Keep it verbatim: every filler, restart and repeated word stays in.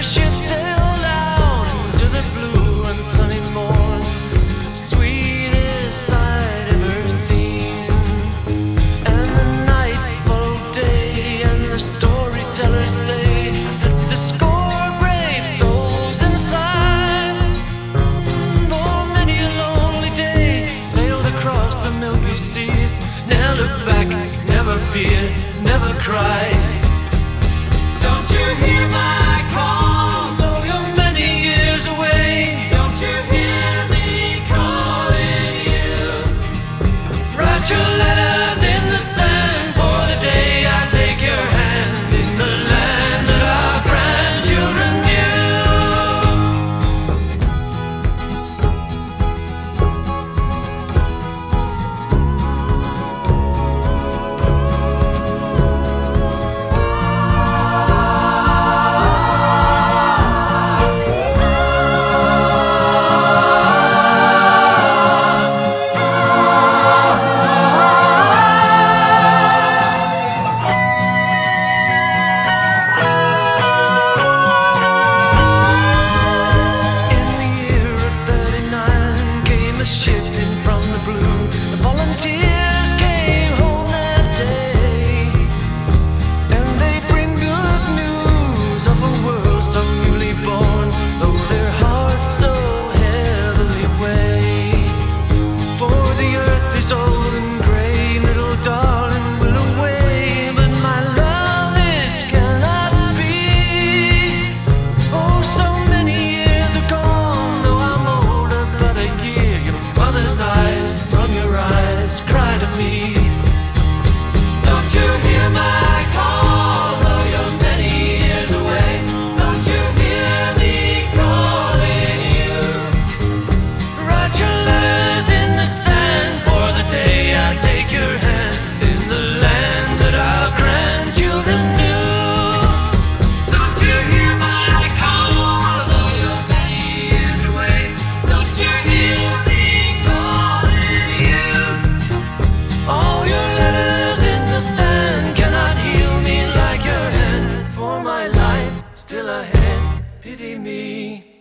ship sailed out into the blue and sunny morn, sweetest sight ever seen. And the night followed day, and the storytellers say that the score brave souls inside, for many a lonely day, sailed across the milky seas. Never look back, never fear, never cry. Don't you hear my call? Though you're many years away, don't you hear me calling you? Write your letters in the sand for the day I take your hand in the land that our grandchildren shipping from the blue. The volunteers came home that day, and they bring good news of a world so newly born, though their hearts so heavily weigh. For the earth is old and gray, little darling will away, but my love this cannot be. Oh, so many years are gone, though I'm older but a year. Mother's eyes from your eyes cry to me. Don't you hear my call? Though you're many years away, don't you hear me calling you? Write your letters in the sand for the day I take your hand in the land that our grandchildren knew. Don't you hear my call? Though you're many years away, don't you hear me? All your letters in the sand cannot heal me like your hand. For my life still ahead, pity me.